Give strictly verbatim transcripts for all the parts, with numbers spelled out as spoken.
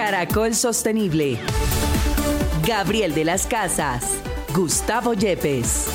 Caracol Sostenible. Gabriel de las Casas, Gustavo Yepes.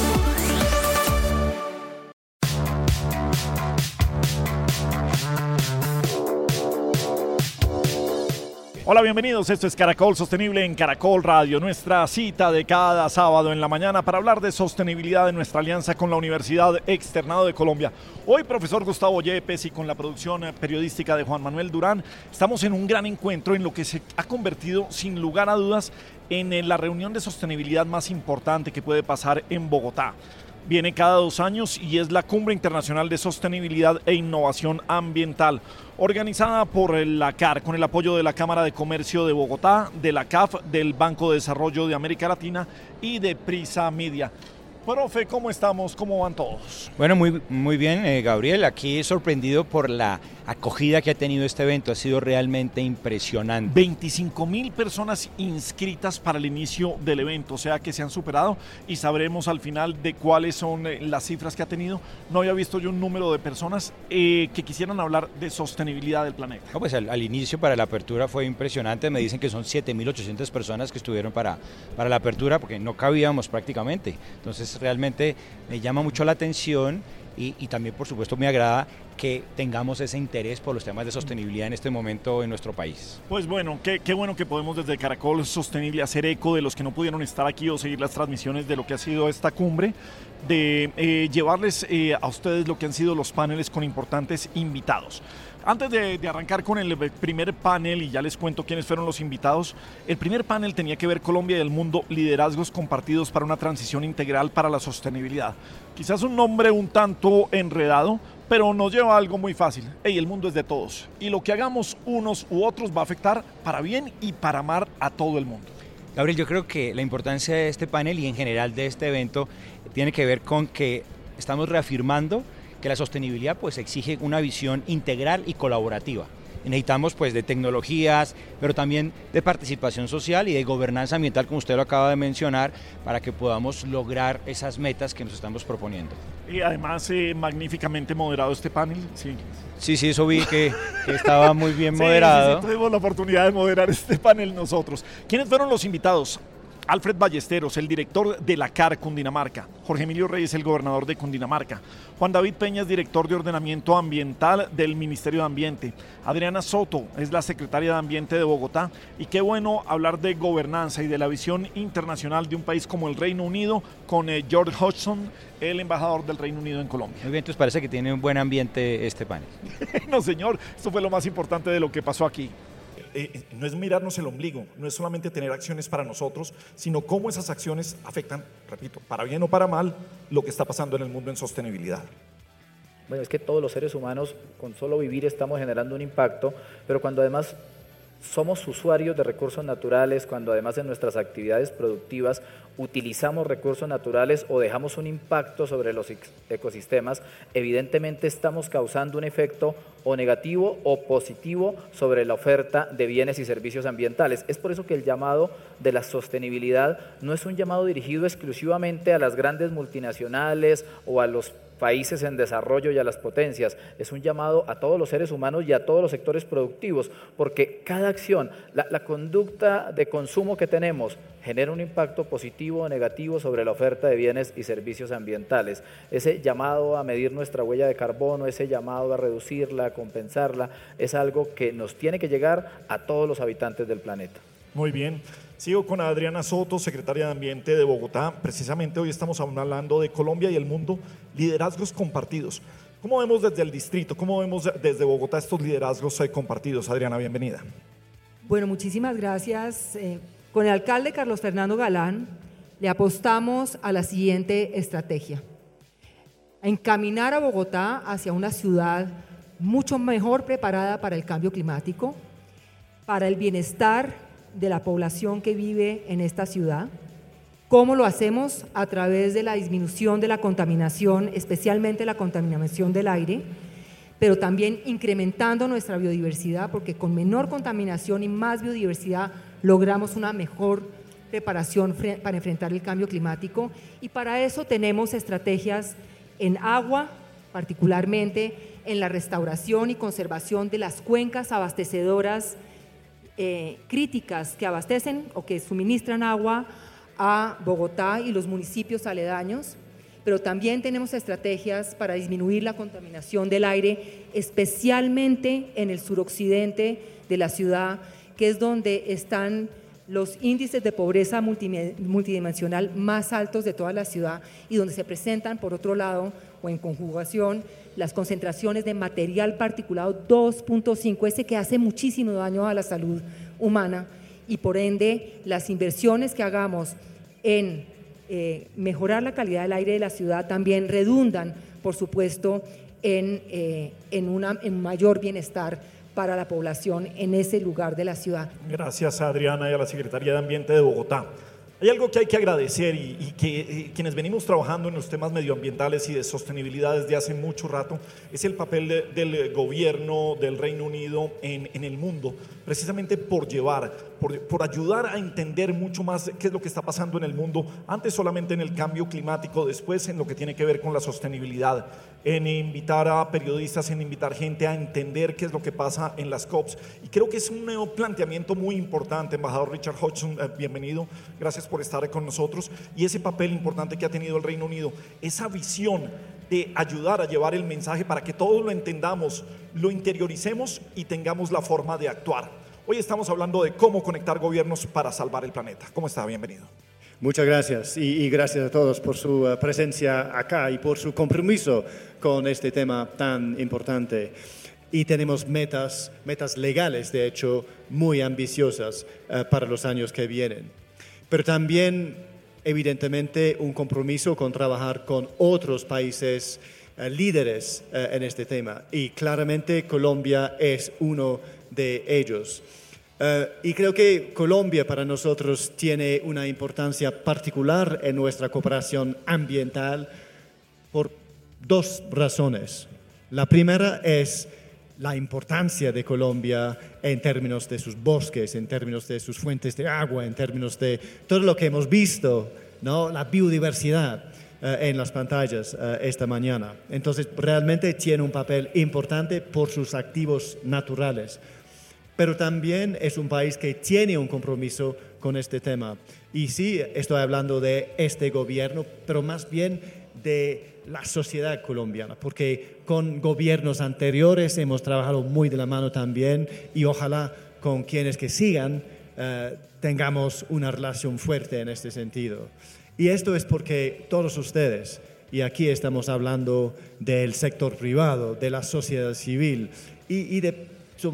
Hola, bienvenidos. Esto es Caracol Sostenible en Caracol Radio, nuestra cita de cada sábado en la mañana para hablar de sostenibilidad en nuestra alianza con la Universidad Externado de Colombia. Hoy, profesor Gustavo Yepes, y con la producción periodística de Juan Manuel Durán, estamos en un gran encuentro en lo que se ha convertido, sin lugar a dudas, en la reunión de sostenibilidad más importante que puede pasar en Bogotá. Viene cada dos años y es la Cumbre Internacional de Sostenibilidad e Innovación Ambiental, organizada por la C A R con el apoyo de la Cámara de Comercio de Bogotá, de la C A F, del Banco de Desarrollo de América Latina y de Prisa Media. Profe, ¿cómo estamos? ¿Cómo van todos? Bueno, muy, muy bien, eh, Gabriel. Aquí sorprendido por la acogida que ha tenido este evento. Ha sido realmente impresionante. veinticinco mil personas inscritas para el inicio del evento, o sea que se han superado y sabremos al final de cuáles son eh, las cifras que ha tenido. No había visto yo un número de personas eh, que quisieran hablar de sostenibilidad del planeta. No, pues al, al inicio para la apertura fue impresionante. Me dicen que son siete mil ochocientas personas que estuvieron para, para la apertura porque no cabíamos prácticamente. Entonces realmente me llama mucho la atención y, y también por supuesto me agrada que tengamos ese interés por los temas de sostenibilidad en este momento en nuestro país. Pues bueno, qué, qué bueno que podemos desde Caracol Sostenible hacer eco de los que no pudieron estar aquí o seguir las transmisiones de lo que ha sido esta cumbre, de eh, llevarles eh, a ustedes lo que han sido los paneles con importantes invitados. Antes de, de arrancar con el primer panel, y ya les cuento quiénes fueron los invitados, el primer panel tenía que ver Colombia y el mundo, liderazgos compartidos para una transición integral para la sostenibilidad. Quizás un nombre un tanto enredado, pero nos lleva a algo muy fácil. Hey, el mundo es de todos, y lo que hagamos unos u otros va a afectar para bien y para mal a todo el mundo. Gabriel, yo creo que la importancia de este panel y en general de este evento tiene que ver con que estamos reafirmando que la sostenibilidad pues exige una visión integral y colaborativa. Necesitamos pues de tecnologías, pero también de participación social y de gobernanza ambiental, como usted lo acaba de mencionar, para que podamos lograr esas metas que nos estamos proponiendo. Y además eh, magníficamente moderado este panel. Sí, sí, sí, eso vi que, que estaba muy bien moderado. Sí, sí, sí, tuvimos la oportunidad de moderar este panel nosotros. ¿Quiénes fueron los invitados? Alfred Ballesteros, el director de la C A R Cundinamarca. Jorge Emilio Reyes, el gobernador de Cundinamarca. Juan David Peñas, director de Ordenamiento Ambiental del Ministerio de Ambiente. Adriana Soto es la secretaria de Ambiente de Bogotá. Y qué bueno hablar de gobernanza y de la visión internacional de un país como el Reino Unido con eh, George Hodgson, el embajador del Reino Unido en Colombia. Muy bien, entonces parece que tiene un buen ambiente este panel. No, señor, esto fue lo más importante de lo que pasó aquí. Eh, no es mirarnos el ombligo, no es solamente tener acciones para nosotros, sino cómo esas acciones afectan, repito, para bien o para mal, lo que está pasando en el mundo en sostenibilidad. Bueno, es que todos los seres humanos, con solo vivir, estamos generando un impacto, pero cuando además somos usuarios de recursos naturales, cuando además en nuestras actividades productivas utilizamos recursos naturales o dejamos un impacto sobre los ecosistemas, evidentemente estamos causando un efecto o negativo o positivo sobre la oferta de bienes y servicios ambientales. Es por eso que el llamado de la sostenibilidad no es un llamado dirigido exclusivamente a las grandes multinacionales o a los países en desarrollo y a las potencias, es un llamado a todos los seres humanos y a todos los sectores productivos, porque cada acción, la, la conducta de consumo que tenemos genera un impacto positivo o negativo sobre la oferta de bienes y servicios ambientales. Ese llamado a medir nuestra huella de carbono, ese llamado a reducirla, a compensarla, es algo que nos tiene que llegar a todos los habitantes del planeta. Muy bien. Sigo con Adriana Soto, secretaria de Ambiente de Bogotá. Precisamente hoy estamos hablando de Colombia y el mundo, liderazgos compartidos. ¿Cómo vemos desde el distrito, cómo vemos desde Bogotá estos liderazgos compartidos? Adriana, bienvenida. Bueno, muchísimas gracias. Eh, con el alcalde Carlos Fernando Galán le apostamos a la siguiente estrategia: a encaminar a Bogotá hacia una ciudad mucho mejor preparada para el cambio climático, para el bienestar de la población que vive en esta ciudad. ¿Cómo lo hacemos? A través de la disminución de la contaminación, especialmente la contaminación del aire, pero también incrementando nuestra biodiversidad, porque con menor contaminación y más biodiversidad logramos una mejor preparación para enfrentar el cambio climático, y para eso tenemos estrategias en agua, particularmente en la restauración y conservación de las cuencas abastecedoras eh, críticas que abastecen o que suministran agua a Bogotá y los municipios aledaños, pero también tenemos estrategias para disminuir la contaminación del aire, especialmente en el suroccidente de la ciudad, que es donde están los índices de pobreza multidimensional más altos de toda la ciudad y donde se presentan, por otro lado, o en conjugación, las concentraciones de material particulado dos punto cinco, ese que hace muchísimo daño a la salud humana, y por ende las inversiones que hagamos en eh, mejorar la calidad del aire de la ciudad también redundan, por supuesto, en, eh, en, una, en mayor bienestar para la población en ese lugar de la ciudad. Gracias a Adriana y a la Secretaría de Ambiente de Bogotá. Hay algo que hay que agradecer y, y que y quienes venimos trabajando en los temas medioambientales y de sostenibilidad desde hace mucho rato es el papel de, del gobierno del Reino Unido en, en el mundo, precisamente por llevar, por, por ayudar a entender mucho más qué es lo que está pasando en el mundo, antes solamente en el cambio climático, después en lo que tiene que ver con la sostenibilidad, en invitar a periodistas, en invitar gente a entender qué es lo que pasa en las COPs. Y creo que es un nuevo planteamiento muy importante. Embajador Richard Hodgson, eh, bienvenido, gracias por estar con nosotros. Y ese papel importante que ha tenido el Reino Unido, esa visión de ayudar a llevar el mensaje para que todos lo entendamos, lo interioricemos y tengamos la forma de actuar. Hoy estamos hablando de cómo conectar gobiernos para salvar el planeta. ¿Cómo está? Bienvenido. Muchas gracias y, y gracias a todos por su uh, presencia acá y por su compromiso con este tema tan importante. Y tenemos metas, metas legales, de hecho, muy ambiciosas uh, para los años que vienen. Pero también, evidentemente, un compromiso con trabajar con otros países uh, líderes uh, en este tema. Y claramente Colombia es uno de ellos. Uh, y creo que Colombia para nosotros tiene una importancia particular en nuestra cooperación ambiental por dos razones. La primera es la importancia de Colombia en términos de sus bosques, en términos de sus fuentes de agua, en términos de todo lo que hemos visto, ¿no? La biodiversidad uh, en las pantallas uh, esta mañana. Entonces, realmente tiene un papel importante por sus activos naturales. Pero también es un país que tiene un compromiso con este tema. Y sí, estoy hablando de este gobierno, pero más bien de la sociedad colombiana, porque con gobiernos anteriores hemos trabajado muy de la mano también y ojalá con quienes que sigan eh, tengamos una relación fuerte en este sentido. Y esto es porque todos ustedes, y aquí estamos hablando del sector privado, de la sociedad civil y, y de...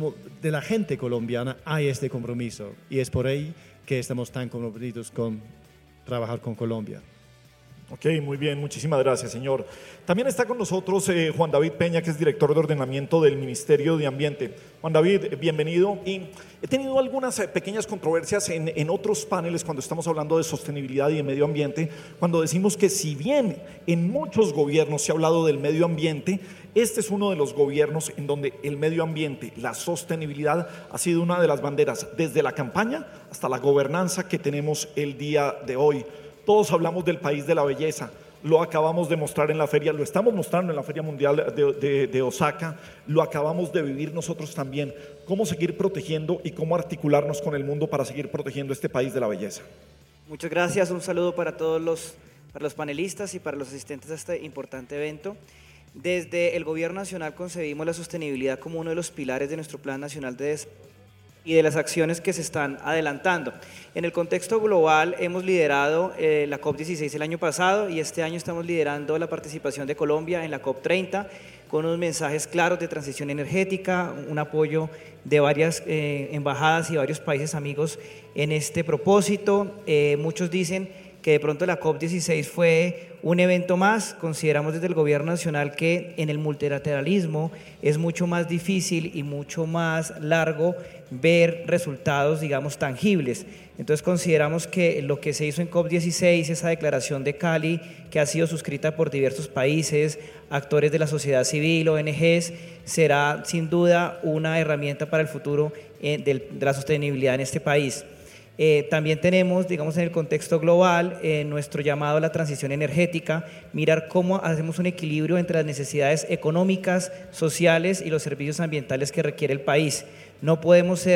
de la gente colombiana, hay este compromiso y es por ahí que estamos tan comprometidos con trabajar con Colombia. Ok, muy bien, muchísimas gracias, señor. También está con nosotros eh, Juan David Peña, que es director de ordenamiento del Ministerio de Ambiente. Juan David, bienvenido. Y he tenido algunas eh, pequeñas controversias en, en otros paneles cuando estamos hablando de sostenibilidad y de medio ambiente, cuando decimos que si bien en muchos gobiernos se ha hablado del medio ambiente, este es uno de los gobiernos en donde el medio ambiente, la sostenibilidad ha sido una de las banderas, desde la campaña hasta la gobernanza que tenemos el día de hoy. Todos hablamos del país de la belleza, lo acabamos de mostrar en la feria, lo estamos mostrando en la Feria Mundial de, de, de Osaka, lo acabamos de vivir nosotros también. ¿Cómo seguir protegiendo y cómo articularnos con el mundo para seguir protegiendo este país de la belleza? Muchas gracias, un saludo para todos los, para los panelistas y para los asistentes a este importante evento. Desde el Gobierno Nacional concebimos la sostenibilidad como uno de los pilares de nuestro Plan Nacional de Desarrollo y de las acciones que se están adelantando. En el contexto global hemos liderado eh, la COP dieciséis el año pasado y este año estamos liderando la participación de Colombia en la COP treinta con unos mensajes claros de transición energética, un apoyo de varias eh, embajadas y varios países amigos en este propósito. Eh, muchos dicen que de pronto la COP dieciséis fue un evento más. Consideramos desde el Gobierno Nacional que en el multilateralismo es mucho más difícil y mucho más largo ver resultados, digamos, tangibles. Entonces consideramos que lo que se hizo en COP dieciséis, esa declaración de Cali, que ha sido suscrita por diversos países, actores de la sociedad civil, O N Ges, será sin duda una herramienta para el futuro eh, de la sostenibilidad en este país. Eh, también tenemos, digamos, en el contexto global, eh, nuestro llamado a la transición energética, mirar cómo hacemos un equilibrio entre las necesidades económicas, sociales y los servicios ambientales que requiere el país. No podemos ser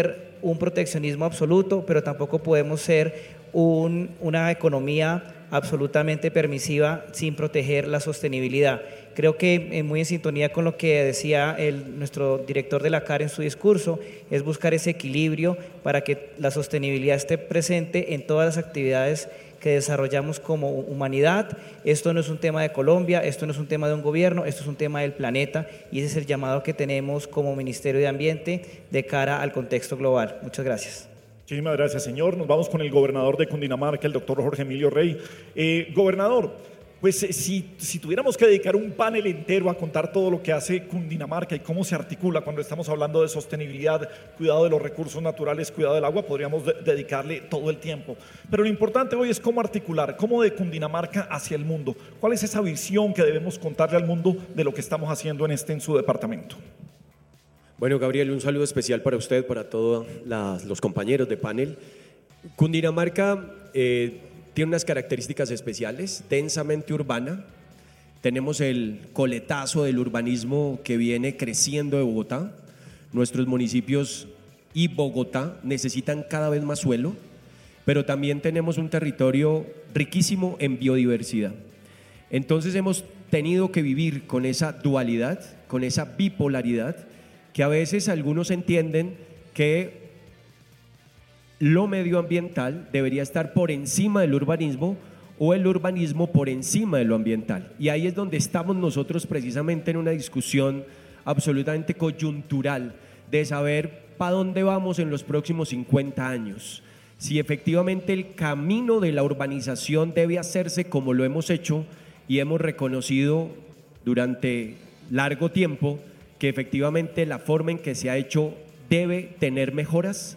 un proteccionismo absoluto, pero tampoco podemos ser un, una economía absolutamente permisiva sin proteger la sostenibilidad. Creo que eh, muy en sintonía con lo que decía el, nuestro director de la C A R en su discurso, es buscar ese equilibrio para que la sostenibilidad esté presente en todas las actividades que desarrollamos como humanidad. Esto no es un tema de Colombia, esto no es un tema de un gobierno, esto es un tema del planeta y ese es el llamado que tenemos como Ministerio de Ambiente de cara al contexto global. Muchas gracias. Muchísimas gracias, señor. Nos vamos con el gobernador de Cundinamarca, el doctor Jorge Emilio Rey. Eh, gobernador, pues eh, si, si tuviéramos que dedicar un panel entero a contar todo lo que hace Cundinamarca y cómo se articula cuando estamos hablando de sostenibilidad, cuidado de los recursos naturales, cuidado del agua, podríamos de- dedicarle todo el tiempo. Pero lo importante hoy es cómo articular, cómo de Cundinamarca hacia el mundo. ¿Cuál es esa visión que debemos contarle al mundo de lo que estamos haciendo en este, en su departamento? Bueno, Gabriel, un saludo especial para usted, para todos las- los compañeros de panel. Cundinamarca eh, tiene unas características especiales, densamente urbana. Tenemos el coletazo del urbanismo que viene creciendo de Bogotá. Nuestros municipios y Bogotá necesitan cada vez más suelo, pero también tenemos un territorio riquísimo en biodiversidad. Entonces hemos tenido que vivir con esa dualidad, con esa bipolaridad, que a veces algunos entienden que lo medioambiental debería estar por encima del urbanismo o el urbanismo por encima de lo ambiental. Y ahí es donde estamos nosotros precisamente en una discusión absolutamente coyuntural de saber para dónde vamos en los próximos cincuenta años. Si efectivamente el camino de la urbanización debe hacerse como lo hemos hecho y hemos reconocido durante largo tiempo que efectivamente la forma en que se ha hecho debe tener mejoras,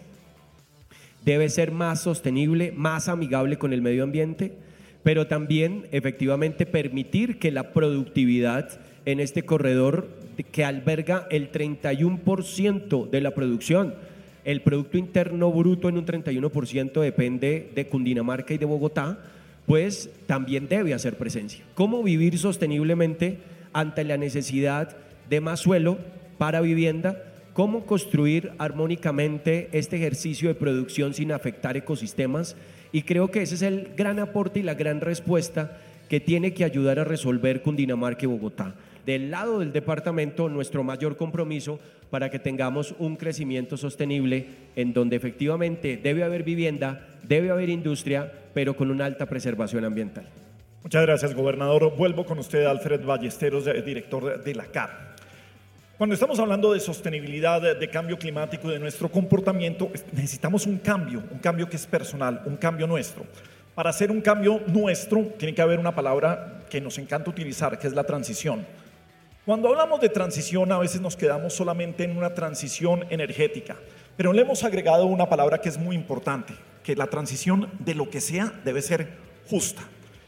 debe ser más sostenible, más amigable con el medio ambiente, pero también efectivamente permitir que la productividad en este corredor que alberga el treinta y uno por ciento de la producción, el Producto Interno Bruto en un treinta y uno por ciento depende de Cundinamarca y de Bogotá, pues también debe hacer presencia. ¿Cómo vivir sosteniblemente ante la necesidad de más suelo para vivienda? ¿Cómo construir armónicamente este ejercicio de producción sin afectar ecosistemas? Y creo que ese es el gran aporte y la gran respuesta que tiene que ayudar a resolver Cundinamarca y Bogotá. Del lado del departamento, nuestro mayor compromiso para que tengamos un crecimiento sostenible en donde efectivamente debe haber vivienda, debe haber industria, pero con una alta preservación ambiental. Muchas gracias, gobernador. Vuelvo con usted, Alfred Ballesteros, director de la C A R. Cuando estamos hablando de sostenibilidad, de cambio climático, de nuestro comportamiento, necesitamos un cambio, un cambio que es personal, un cambio nuestro. Para hacer un cambio nuestro, tiene que haber una palabra que nos encanta utilizar, que es la transición. Cuando hablamos de transición, a veces nos quedamos solamente en una transición energética, pero le hemos agregado una palabra que es muy importante, que la transición de lo que sea debe ser justa.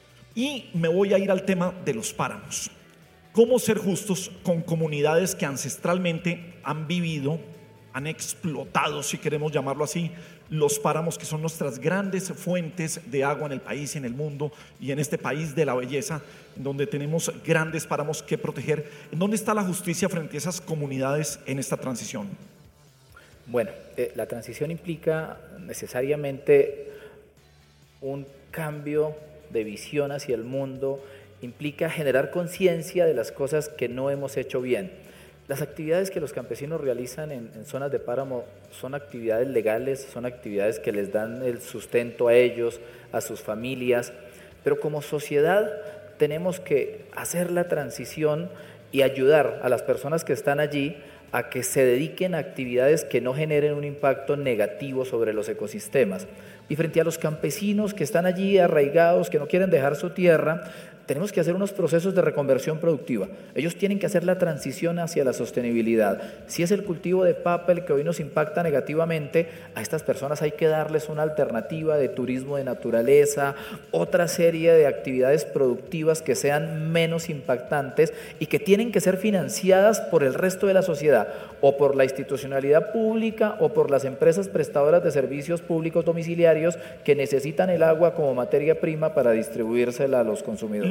Y me voy a ir al tema de los páramos. ¿Cómo ser justos con comunidades que ancestralmente han vivido, han explotado, si queremos llamarlo así, los páramos, que son nuestras grandes fuentes de agua en el país, en el mundo y en este país de la belleza, donde tenemos grandes páramos que proteger? ¿En dónde está la justicia frente a esas comunidades en esta transición? Bueno, eh, la transición implica necesariamente un cambio de visión hacia el mundo, implica generar conciencia de las cosas que no hemos hecho bien. Las actividades que los campesinos realizan en, en zonas de páramo son actividades legales, son actividades que les dan el sustento a ellos, a sus familias, pero como sociedad tenemos que hacer la transición y ayudar a las personas que están allí a que se dediquen a actividades que no generen un impacto negativo sobre los ecosistemas. Y frente a los campesinos que están allí arraigados, que no quieren dejar su tierra, tenemos que hacer unos procesos de reconversión productiva. Ellos tienen que hacer la transición hacia la sostenibilidad. Si es el cultivo de papa el que hoy nos impacta negativamente, a estas personas hay que darles una alternativa de turismo de naturaleza, otra serie de actividades productivas que sean menos impactantes y que tienen que ser financiadas por el resto de la sociedad, o por la institucionalidad pública o por las empresas prestadoras de servicios públicos domiciliarios que necesitan el agua como materia prima para distribuírsela a los consumidores.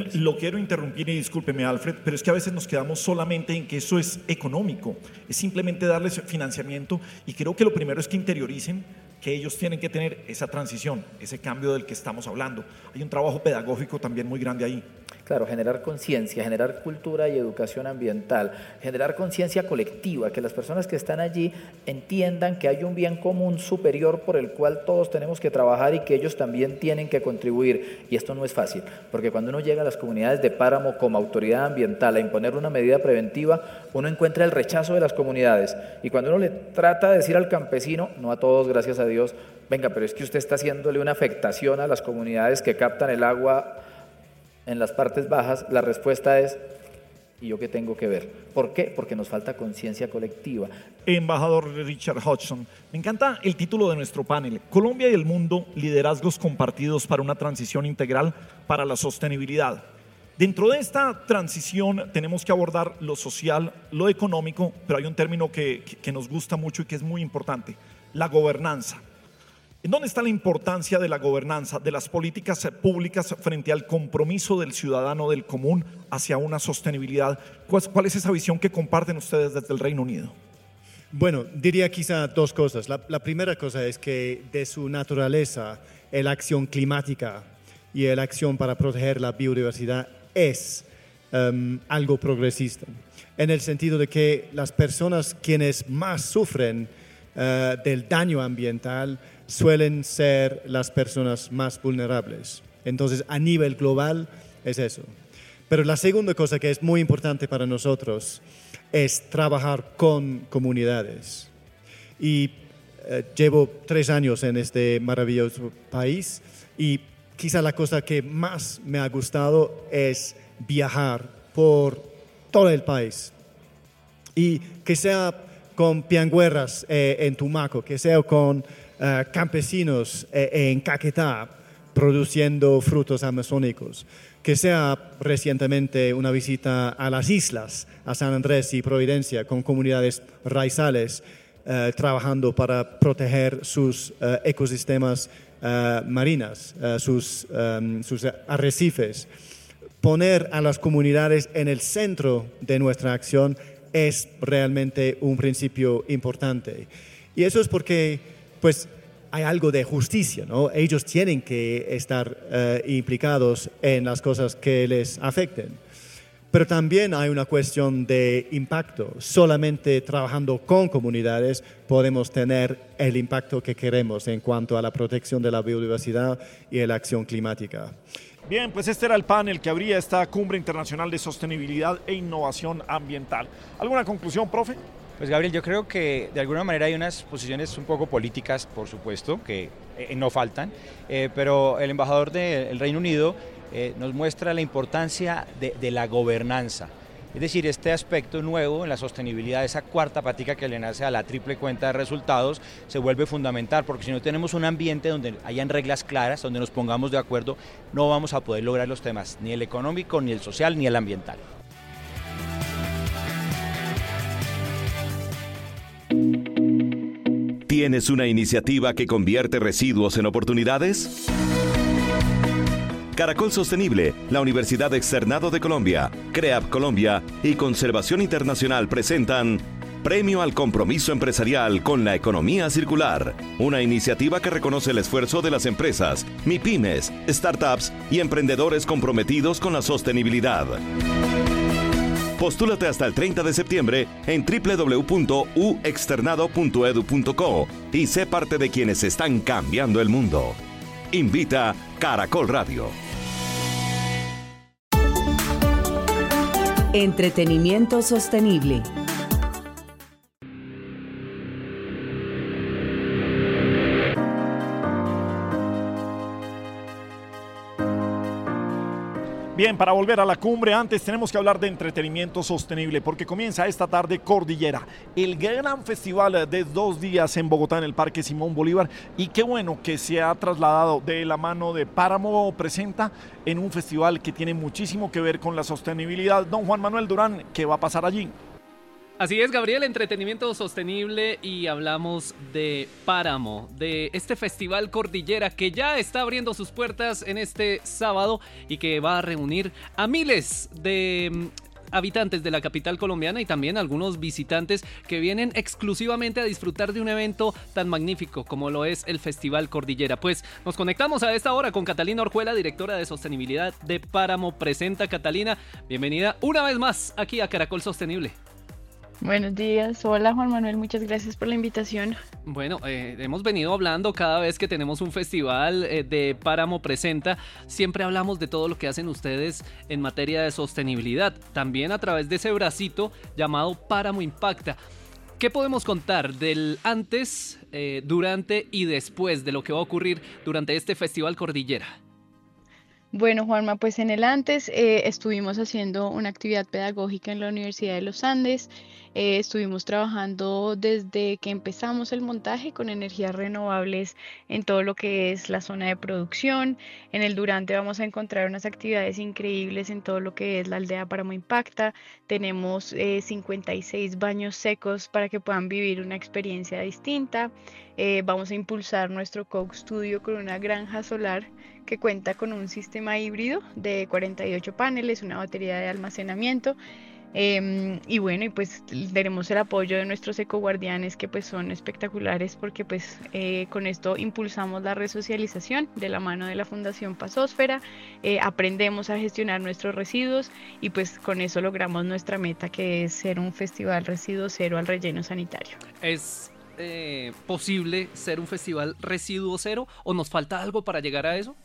Lo quiero interrumpir y discúlpeme, Alfred, pero es que a veces nos quedamos solamente en que eso es económico, es simplemente darles financiamiento, y creo que lo primero es que interioricen que ellos tienen que tener esa transición, ese cambio del que estamos hablando. Hay un trabajo pedagógico también muy grande ahí. Claro, generar conciencia, generar cultura y educación ambiental, generar conciencia colectiva, que las personas que están allí entiendan que hay un bien común superior por el cual todos tenemos que trabajar y que ellos también tienen que contribuir. Y esto no es fácil, porque cuando uno llega a las comunidades de páramo como autoridad ambiental a imponer una medida preventiva, uno encuentra el rechazo de las comunidades. Y cuando uno le trata de decir al campesino, no a todos, gracias a Dios, venga, pero es que usted está haciéndole una afectación a las comunidades que captan el agua en las partes bajas, la respuesta es, ¿y yo qué tengo que ver? ¿Por qué? Porque nos falta conciencia colectiva. Embajador Richard Hodgson, me encanta el título de nuestro panel, Colombia y el mundo, liderazgos compartidos para una transición integral para la sostenibilidad. Dentro de esta transición tenemos que abordar lo social, lo económico, pero hay un término que, que, que nos gusta mucho y que es muy importante, la gobernanza. ¿En dónde está la importancia de la gobernanza, de las políticas públicas frente al compromiso del ciudadano del común hacia una sostenibilidad? ¿Cuál, cuál es esa visión que comparten ustedes desde el Reino Unido? Bueno, diría quizá dos cosas. La, la primera cosa es que de su naturaleza, la acción climática y la acción para proteger la biodiversidad es um, algo progresista, en el sentido de que las personas quienes más sufren uh, del daño ambiental suelen ser las personas más vulnerables. Entonces, a nivel global es eso. Pero la segunda cosa que es muy importante para nosotros es trabajar con comunidades. Y eh, llevo tres años en este maravilloso país y quizá la cosa que más me ha gustado es viajar por todo el país. Y que sea con piangüeras eh, en Tumaco, que sea con Uh, campesinos eh, en Caquetá produciendo frutos amazónicos, que sea recientemente una visita a las islas, a San Andrés y Providencia, con comunidades raizales uh, trabajando para proteger sus uh, ecosistemas uh, marinas, uh, sus, um, sus arrecifes. Poner a las comunidades en el centro de nuestra acción es realmente un principio importante. Y eso es porque pues hay algo de justicia, ¿no? Ellos tienen que estar uh, implicados en las cosas que les afecten. Pero también hay una cuestión de impacto. Solamente trabajando con comunidades podemos tener el impacto que queremos en cuanto a la protección de la biodiversidad y la acción climática. Bien, pues este era el panel que abría esta Cumbre Internacional de Sostenibilidad e Innovación Ambiental. ¿Alguna conclusión, profe? Pues Gabriel, yo creo que de alguna manera hay unas posiciones un poco políticas, por supuesto, que eh, no faltan, eh, pero el embajador del Reino Unido eh, nos muestra la importancia de, de la gobernanza. Es decir, este aspecto nuevo en la sostenibilidad, esa cuarta patica que le nace a la triple cuenta de resultados, se vuelve fundamental, porque si no tenemos un ambiente donde hayan reglas claras, donde nos pongamos de acuerdo, no vamos a poder lograr los temas, ni el económico, ni el social, ni el ambiental. ¿Tienes una iniciativa que convierte residuos en oportunidades? Caracol Sostenible, la Universidad Externado de Colombia, CREAP Colombia y Conservación Internacional presentan Premio al Compromiso Empresarial con la Economía Circular, una iniciativa que reconoce el esfuerzo de las empresas, MIPYMES, startups y emprendedores comprometidos con la sostenibilidad. Postúlate hasta el treinta de septiembre en doble u doble u doble u punto u externado punto e d u punto co y sé parte de quienes están cambiando el mundo. Invita Caracol Radio. Entretenimiento sostenible. Bien, para volver a la cumbre, antes tenemos que hablar de entretenimiento sostenible, porque comienza esta tarde Cordillera, el gran festival de dos días en Bogotá, en el Parque Simón Bolívar, y qué bueno que se ha trasladado de la mano de Páramo Presenta en un festival que tiene muchísimo que ver con la sostenibilidad. Don Juan Manuel Durán, ¿qué va a pasar allí? Así es, Gabriel, entretenimiento sostenible, y hablamos de Páramo, de este festival Cordillera que ya está abriendo sus puertas en este sábado y que va a reunir a miles de habitantes de la capital colombiana y también algunos visitantes que vienen exclusivamente a disfrutar de un evento tan magnífico como lo es el Festival Cordillera. Pues nos conectamos a esta hora con Catalina Orjuela, directora de sostenibilidad de Páramo Presenta. Catalina, bienvenida una vez más aquí a Caracol Sostenible. Buenos días, hola Juan Manuel, muchas gracias por la invitación. Bueno, eh, hemos venido hablando cada vez que tenemos un festival eh, de Páramo Presenta, siempre hablamos de todo lo que hacen ustedes en materia de sostenibilidad, también a través de ese bracito llamado Páramo Impacta. ¿Qué podemos contar del antes, eh, durante y después de lo que va a ocurrir durante este Festival Cordillera? Bueno, Juanma, pues en el antes eh, estuvimos haciendo una actividad pedagógica en la Universidad de los Andes. Eh, estuvimos trabajando desde que empezamos el montaje con energías renovables en todo lo que es la zona de producción. En el durante vamos a encontrar unas actividades increíbles en todo lo que es la aldea Páramo Impacta. Tenemos eh, cincuenta y seis baños secos para que puedan vivir una experiencia distinta. Eh, vamos a impulsar nuestro Coke Studio con una granja solar que cuenta con un sistema híbrido de cuarenta y ocho paneles, una batería de almacenamiento. Eh, y bueno, y pues tenemos el apoyo de nuestros ecoguardianes, que pues son espectaculares, porque pues eh, con esto impulsamos la resocialización de la mano de la Fundación Pazósfera, eh, aprendemos a gestionar nuestros residuos y pues con eso logramos nuestra meta, que es ser un festival residuo cero al relleno sanitario. ¿Es eh, posible ser un festival residuo cero o nos falta algo para llegar a eso?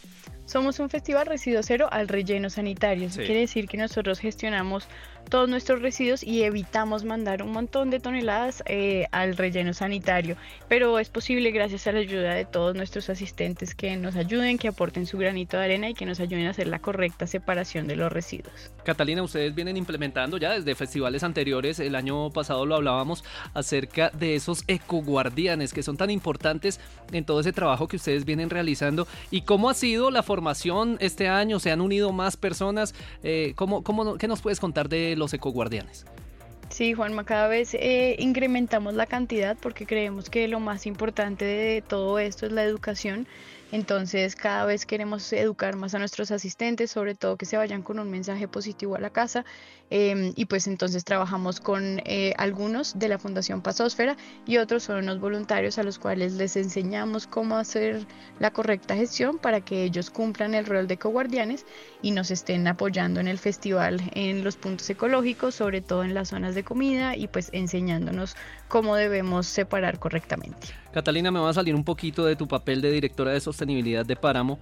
Somos un festival residuo cero al relleno sanitario. Eso sí. Quiere decir que nosotros gestionamos todos nuestros residuos y evitamos mandar un montón de toneladas eh, al relleno sanitario. Pero es posible gracias a la ayuda de todos nuestros asistentes que nos ayuden, que aporten su granito de arena y que nos ayuden a hacer la correcta separación de los residuos. Catalina, ustedes vienen implementando ya desde festivales anteriores, el año pasado lo hablábamos acerca de esos ecoguardianes que son tan importantes en todo ese trabajo que ustedes vienen realizando. ¿Y cómo ha sido la formación este año? ¿Se han unido más personas? Eh, ¿cómo, cómo, ¿Qué nos puedes contar de los ecoguardianes? Sí, Juanma, cada vez eh, incrementamos la cantidad porque creemos que lo más importante de todo esto es la educación. Entonces cada vez queremos educar más a nuestros asistentes, sobre todo que se vayan con un mensaje positivo a la casa, eh, y pues entonces trabajamos con eh, algunos de la Fundación Pazósfera y otros son unos voluntarios a los cuales les enseñamos cómo hacer la correcta gestión para que ellos cumplan el rol de ecoguardianes y nos estén apoyando en el festival en los puntos ecológicos, sobre todo en las zonas de comida, y pues enseñándonos cómo debemos separar correctamente. Catalina, me va a salir un poquito de tu papel de directora de sostenibilidad de Páramo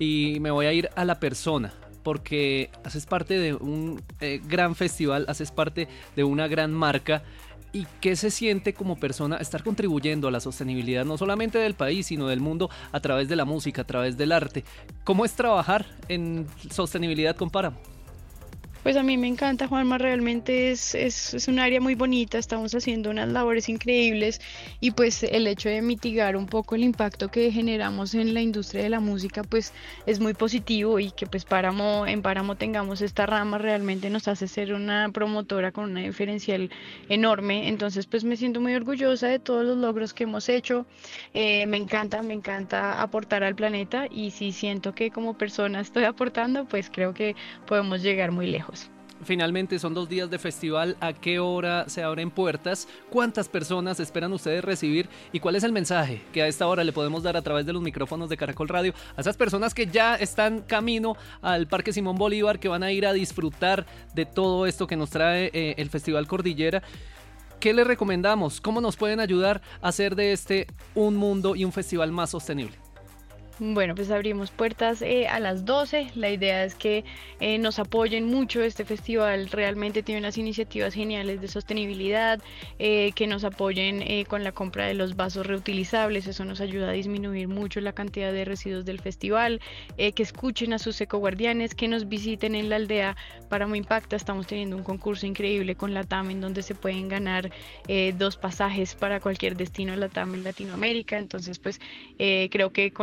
y me voy a ir a la persona, porque haces parte de un eh, gran festival, haces parte de una gran marca. ¿Y qué se siente como persona estar contribuyendo a la sostenibilidad no solamente del país, sino del mundo a través de la música, a través del arte? ¿Cómo es trabajar en sostenibilidad con Páramo? Pues a mí me encanta, Juanma, realmente es, es, es un área muy bonita, estamos haciendo unas labores increíbles y pues el hecho de mitigar un poco el impacto que generamos en la industria de la música pues es muy positivo, y que pues Páramo, en Páramo tengamos esta rama realmente nos hace ser una promotora con una diferencial enorme. Entonces pues me siento muy orgullosa de todos los logros que hemos hecho, eh, me encanta, me encanta aportar al planeta, y si siento que como persona estoy aportando, pues creo que podemos llegar muy lejos. Finalmente son dos días de festival. ¿A qué hora se abren puertas? ¿Cuántas personas esperan ustedes recibir? ¿Y cuál es el mensaje que a esta hora le podemos dar a través de los micrófonos de Caracol Radio a esas personas que ya están camino al Parque Simón Bolívar, que van a ir a disfrutar de todo esto que nos trae eh, el Festival Cordillera? ¿Qué les recomendamos? ¿Cómo nos pueden ayudar a hacer de este un mundo y un festival más sostenible? Bueno, pues abrimos puertas eh, a las doce. La idea es que eh, nos apoyen mucho. Este festival realmente tiene unas iniciativas geniales de sostenibilidad, eh, que nos apoyen eh, con la compra de los vasos reutilizables. Eso nos ayuda a disminuir mucho la cantidad de residuos del festival, eh, que escuchen a sus ecoguardianes, que nos visiten en la aldea Páramo Impacta. Estamos teniendo un concurso increíble con LATAM en donde se pueden ganar eh, dos pasajes para cualquier destino LATAM en Latinoamérica. Entonces pues eh, creo que con esto podemos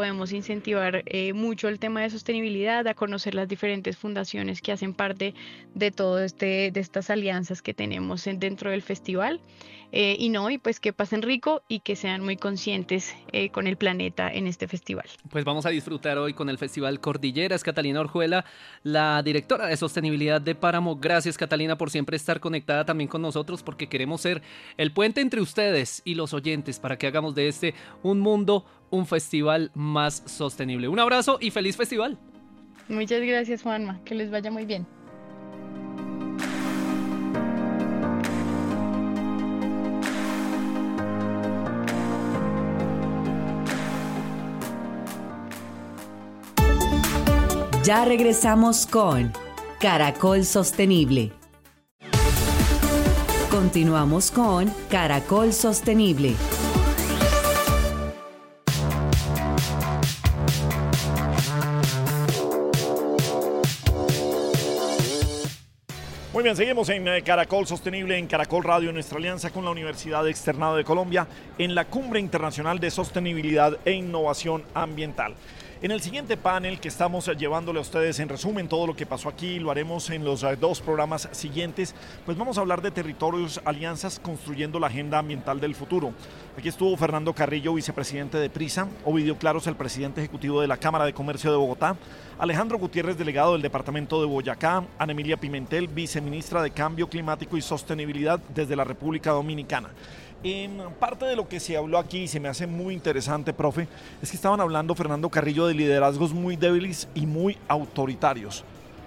podemos incentivar eh, mucho el tema de sostenibilidad, a conocer las diferentes fundaciones que hacen parte de todo este, de estas alianzas que tenemos en, dentro del festival. Eh, y no, y pues que pasen rico y que sean muy conscientes eh, con el planeta en este festival. Pues vamos a disfrutar hoy con el Festival Cordilleras. Catalina Orjuela, la directora de sostenibilidad de Páramo. Gracias, Catalina, por siempre estar conectada también con nosotros, porque queremos ser el puente entre ustedes y los oyentes para que hagamos de este un mundo, un festival más sostenible. Un abrazo y feliz festival. Muchas gracias, Juanma, que les vaya muy bien. Ya regresamos con Caracol Sostenible. Continuamos con Caracol Sostenible. Muy bien, seguimos en Caracol Sostenible, en Caracol Radio, nuestra alianza con la Universidad Externado de Colombia en la Cumbre Internacional de Sostenibilidad e Innovación Ambiental. En el siguiente panel que estamos llevándole a ustedes en resumen todo lo que pasó aquí, lo haremos en los dos programas siguientes, pues vamos a hablar de territorios, alianzas, construyendo la agenda ambiental del futuro. Aquí estuvo Fernando Carrillo, vicepresidente de PRISA, Ovidio Claros, el presidente ejecutivo de la Cámara de Comercio de Bogotá, Alejandro Gutiérrez, delegado del departamento de Boyacá, Ana Emilia Pimentel, viceministra de Cambio Climático y Sostenibilidad desde la República Dominicana. En parte de lo que se habló aquí, y se me hace muy interesante, profe, es que estaban hablando, Fernando Carrillo, de liderazgos muy débiles y muy autoritarios.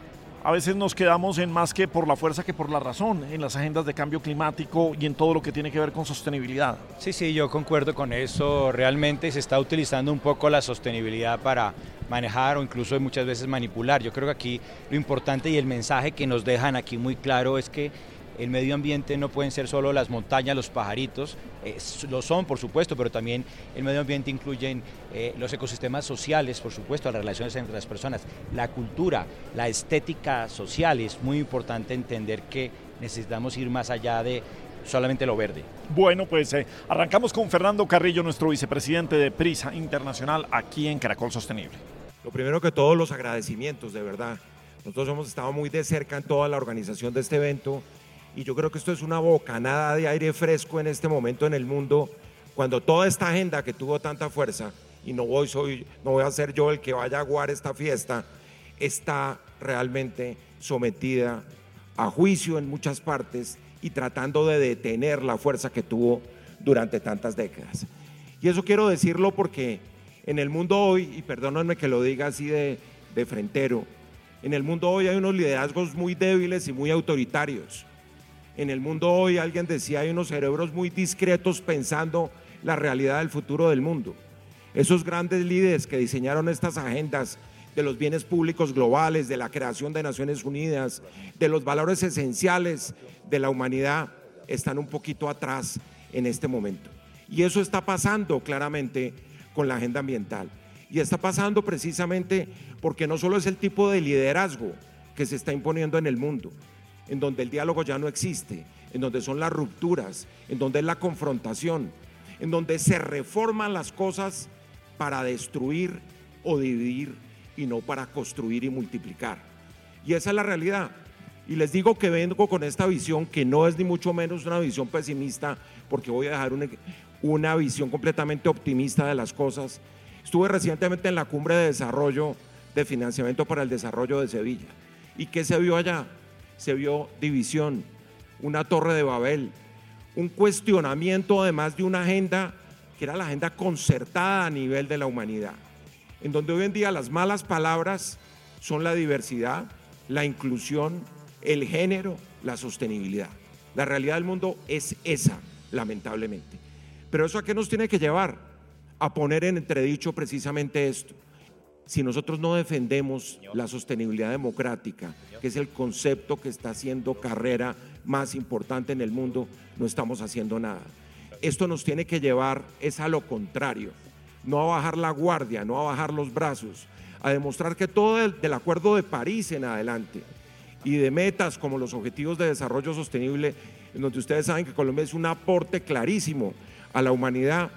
A veces nos quedamos en más que por la fuerza que por la razón, en las agendas de cambio climático y en todo lo que tiene que ver con sostenibilidad. Sí, sí, yo concuerdo con eso. Realmente se está utilizando un poco la sostenibilidad para manejar o incluso muchas veces manipular. Yo creo que aquí lo importante y el mensaje que nos dejan aquí muy claro es que el medio ambiente no pueden ser solo las montañas, los pajaritos, eh, lo son por supuesto, pero también el medio ambiente incluye eh, los ecosistemas sociales, por supuesto, las relaciones entre las personas, la cultura, la estética social. Es muy importante entender que necesitamos ir más allá de solamente lo verde. Bueno, pues eh, arrancamos con Fernando Carrillo, nuestro vicepresidente de PRISA Internacional, aquí en Caracol Sostenible. Lo primero que todos los agradecimientos, de verdad. Nosotros hemos estado muy de cerca en toda la organización de este evento. Y yo creo que esto es una bocanada de aire fresco en este momento en el mundo, cuando toda esta agenda que tuvo tanta fuerza, y no voy, soy, no voy a ser yo el que vaya a aguar esta fiesta, está realmente sometida a juicio en muchas partes y tratando de detener la fuerza que tuvo durante tantas décadas. Y eso quiero decirlo porque en el mundo hoy, y perdónenme que lo diga así de, de frentero, en el mundo hoy hay unos liderazgos muy débiles y muy autoritarios. En el mundo hoy, alguien decía, hay unos cerebros muy discretos pensando la realidad del futuro del mundo. Esos grandes líderes que diseñaron estas agendas de los bienes públicos globales, de la creación de Naciones Unidas, de los valores esenciales de la humanidad, están un poquito atrás en este momento. Y eso está pasando claramente con la agenda ambiental. Y está pasando precisamente porque no solo es el tipo de liderazgo que se está imponiendo en el mundo, en donde el diálogo ya no existe, en donde son las rupturas, en donde es la confrontación, en donde se reforman las cosas para destruir o dividir y no para construir y multiplicar. Y esa es la realidad. Y les digo que vengo con esta visión que no es ni mucho menos una visión pesimista, porque voy a dejar una, una visión completamente optimista de las cosas. Estuve recientemente en la Cumbre de Desarrollo de Financiamiento para el Desarrollo de Sevilla. ¿Y qué se vio allá? Se vio división, una torre de Babel, un cuestionamiento además de una agenda que era la agenda concertada a nivel de la humanidad, en donde hoy en día las malas palabras son la diversidad, la inclusión, el género, la sostenibilidad. La realidad del mundo es esa, lamentablemente. Pero ¿eso a qué nos tiene que llevar? A poner en entredicho precisamente esto. Si nosotros no defendemos la sostenibilidad democrática, que es el concepto que está haciendo carrera más importante en el mundo, no estamos haciendo nada. Esto nos tiene que llevar es a lo contrario, no a bajar la guardia, no a bajar los brazos, a demostrar que todo el, del Acuerdo de París en adelante y de metas como los Objetivos de Desarrollo Sostenible, en donde ustedes saben que Colombia es un aporte clarísimo a la humanidad,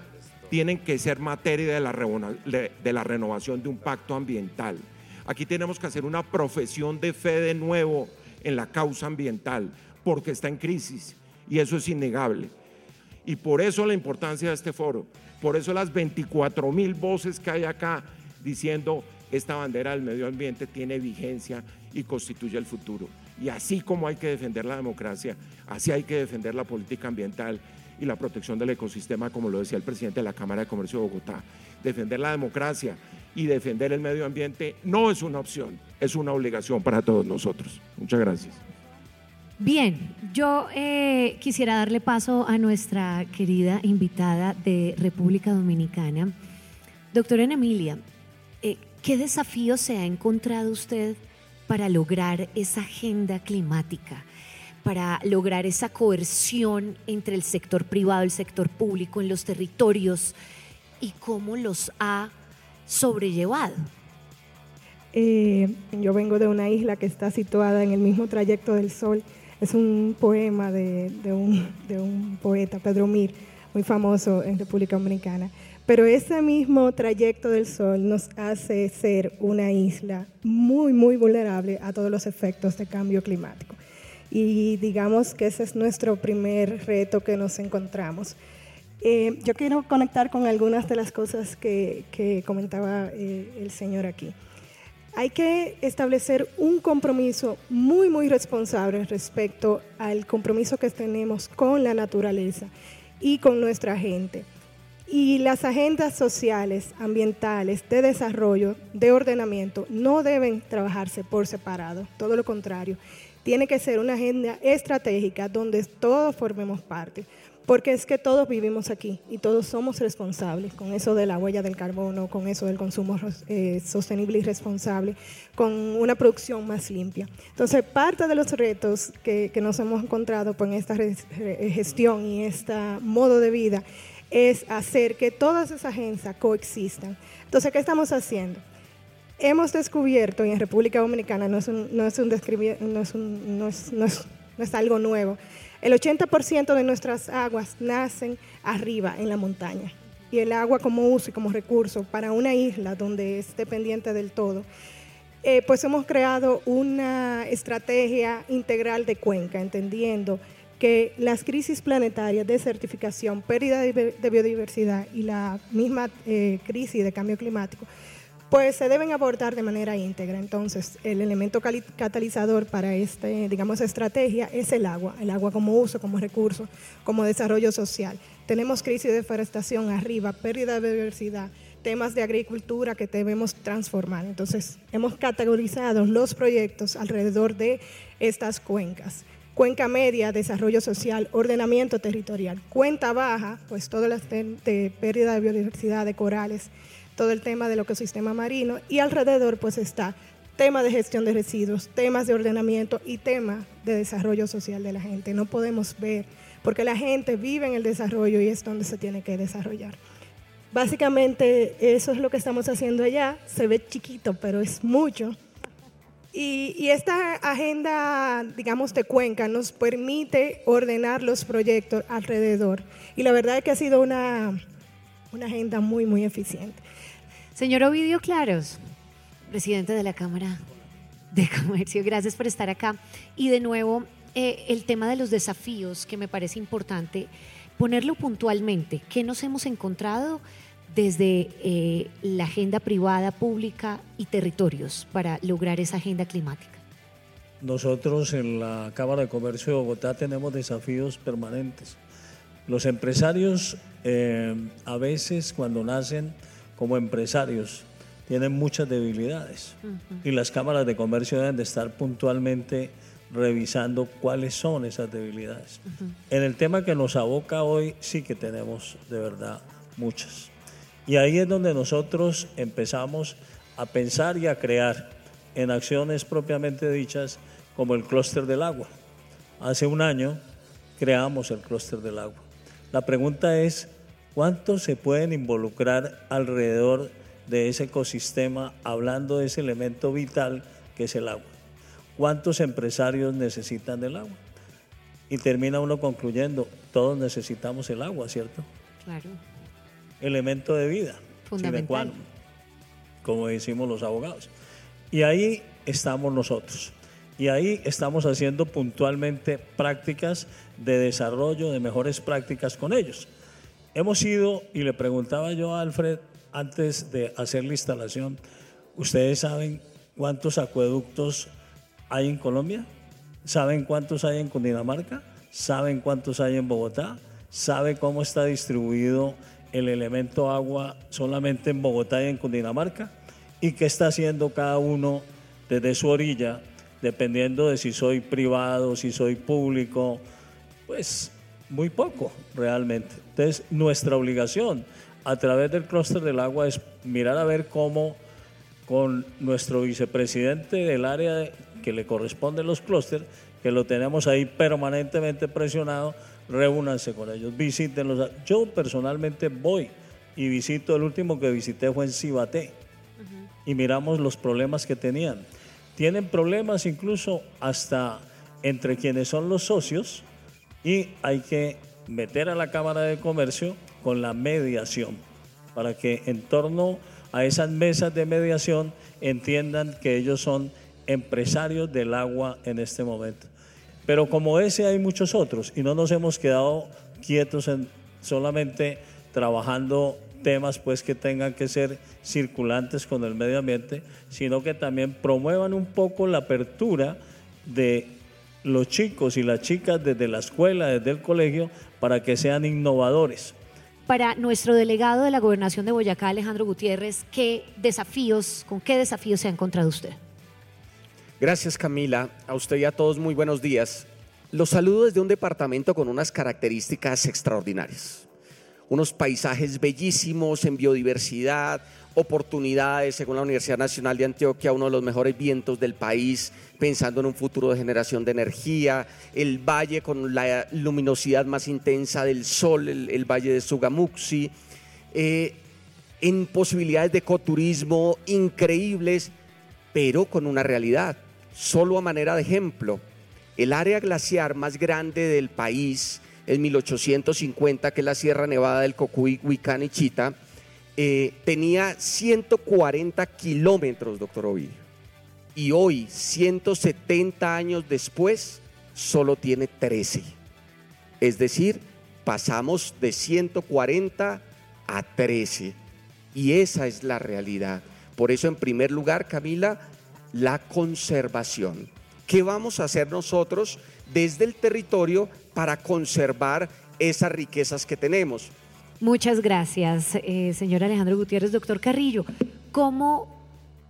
tienen que ser materia de la, de la renovación de un pacto ambiental. Aquí tenemos que hacer una profesión de fe de nuevo en la causa ambiental, porque está en crisis y eso es innegable. Y por eso la importancia de este foro, por eso las veinticuatro mil voces que hay acá diciendo esta bandera del medio ambiente tiene vigencia y constituye el futuro. Y así como hay que defender la democracia, así hay que defender la política ambiental y la protección del ecosistema, como lo decía el presidente de la Cámara de Comercio de Bogotá. Defender la democracia y defender el medio ambiente no es una opción, es una obligación para todos nosotros. Muchas gracias. Bien, yo eh, quisiera darle paso a nuestra querida invitada de República Dominicana. Doctora Ana Emilia, eh, ¿qué desafíos se ha encontrado usted para lograr esa agenda climática, para lograr esa coerción entre el sector privado y el sector público en los territorios, y cómo los ha sobrellevado? Eh, yo vengo de una isla que está situada en el mismo trayecto del Sol. Es un poema de, de, un, de un poeta, Pedro Mir, muy famoso en República Dominicana. Pero ese mismo trayecto del Sol nos hace ser una isla muy, muy vulnerable a todos los efectos de cambio climático. Y digamos que ese es nuestro primer reto que nos encontramos. Eh, yo quiero conectar con algunas de las cosas que, que comentaba eh, el señor aquí. Hay que establecer un compromiso muy, muy responsable respecto al compromiso que tenemos con la naturaleza y con nuestra gente. Y las agendas sociales, ambientales, de desarrollo, de ordenamiento, no deben trabajarse por separado, todo lo contrario. Tiene que ser una agenda estratégica donde todos formemos parte, porque es que todos vivimos aquí y todos somos responsables con eso de la huella del carbono, con eso del consumo eh, sostenible y responsable, con una producción más limpia. Entonces, parte de los retos que, que nos hemos encontrado pues, en esta gestión y este modo de vida es hacer que todas esas agencias coexistan. Entonces, ¿qué estamos haciendo? Hemos descubierto, y en República Dominicana no es, un, no es, un describir, no es, un, no es, no es, no es algo nuevo, el ochenta por ciento de nuestras aguas nacen arriba, en la montaña. Y el agua como uso y como recurso para una isla donde es dependiente del todo, eh, pues hemos creado una estrategia integral de cuenca, entendiendo que las crisis planetarias, desertificación, pérdida de biodiversidad y la misma eh, crisis de cambio climático, pues se deben abordar de manera íntegra. Entonces, el elemento catalizador para esta, digamos, estrategia es el agua, el agua como uso, como recurso, como desarrollo social. Tenemos crisis de deforestación arriba, pérdida de biodiversidad, temas de agricultura que debemos transformar. Entonces, hemos categorizado los proyectos alrededor de estas cuencas. Cuenca media, desarrollo social, ordenamiento territorial. Cuenca baja, pues todo el tema de pérdida de biodiversidad, de corales, todo el tema del ecosistema marino, y alrededor pues está tema de gestión de residuos, temas de ordenamiento y tema de desarrollo social de la gente. No podemos ver, porque la gente vive en el desarrollo y es donde se tiene que desarrollar. Básicamente eso es lo que estamos haciendo allá. Se ve chiquito, pero es mucho. Y, y esta agenda, digamos, de cuenca nos permite ordenar los proyectos alrededor. Y la verdad es que ha sido una, una agenda muy, muy eficiente. Señor Ovidio Claros, presidente de la Cámara de Comercio, gracias por estar acá. Y de nuevo, eh, el tema de los desafíos, que me parece importante ponerlo puntualmente. ¿Qué nos hemos encontrado desde eh, la agenda privada, pública y territorios para lograr esa agenda climática? Nosotros en la Cámara de Comercio de Bogotá tenemos desafíos permanentes. Los empresarios eh, a veces cuando nacen como empresarios tienen muchas debilidades uh-huh. y las cámaras de comercio deben de estar puntualmente revisando cuáles son esas debilidades. Uh-huh. En el tema que nos aboca hoy sí que tenemos de verdad muchas. Y ahí es donde nosotros empezamos a pensar y a crear en acciones propiamente dichas como el clúster del agua. Hace un año creamos el clúster del agua. La pregunta es, ¿cuántos se pueden involucrar alrededor de ese ecosistema hablando de ese elemento vital que es el agua? ¿Cuántos empresarios necesitan del agua? Y termina uno concluyendo, todos necesitamos el agua, ¿cierto? Claro. elemento de vida. Fundamental. Sine qua non, como decimos los abogados. Y ahí estamos nosotros. Y ahí estamos haciendo puntualmente prácticas de desarrollo, de mejores prácticas con ellos. Hemos ido, y le preguntaba yo a Alfred antes de hacer la instalación, ¿ustedes saben cuántos acueductos hay en Colombia? ¿Saben cuántos hay en Cundinamarca? ¿Saben cuántos hay en Bogotá? ¿Saben cómo está distribuido el elemento agua solamente en Bogotá y en Cundinamarca? ¿Y qué está haciendo cada uno desde su orilla, dependiendo de si soy privado, si soy público? Pues muy poco realmente. Entonces nuestra obligación a través del clúster del agua es mirar a ver cómo con nuestro vicepresidente del área que le corresponde los clústeres, que lo tenemos ahí permanentemente presionado, reúnanse con ellos, visítenlos. Yo personalmente voy y visito, el último que visité fue en Cibaté, uh-huh. y miramos los problemas que tenían. Tienen problemas incluso hasta entre quienes son los socios, y hay que meter a la Cámara de Comercio con la mediación, para que en torno a esas mesas de mediación entiendan que ellos son empresarios del agua en este momento. Pero como ese hay muchos otros, y no nos hemos quedado quietos en solamente trabajando temas pues que tengan que ser circulantes con el medio ambiente, sino que también promuevan un poco la apertura de los chicos y las chicas desde la escuela, desde el colegio, para que sean innovadores. Para nuestro delegado de la Gobernación de Boyacá, Alejandro Gutiérrez, ¿qué desafíos, con qué desafíos se ha encontrado usted? Gracias, Camila. A usted y a todos muy buenos días. Los saludo desde un departamento con unas características extraordinarias. Unos paisajes bellísimos en biodiversidad, oportunidades, según la Universidad Nacional de Antioquia, uno de los mejores vientos del país, pensando en un futuro de generación de energía, el valle con la luminosidad más intensa del sol, el, el valle de Sugamuxi, eh, en posibilidades de ecoturismo increíbles, pero con una realidad. Solo a manera de ejemplo, el área glaciar más grande del país, en mil ochocientos cincuenta, que es la Sierra Nevada del Cocuy, Huicán y Chita, eh, tenía ciento cuarenta kilómetros, doctor Ovidio. Y hoy, ciento setenta años después, solo tiene trece. Es decir, pasamos de ciento cuarenta a trece. Y esa es la realidad. Por eso, en primer lugar, Camila, la conservación. ¿Qué vamos a hacer nosotros desde el territorio para conservar esas riquezas que tenemos? Muchas gracias, eh, señor Alejandro Gutiérrez. Doctor Carrillo, ¿cómo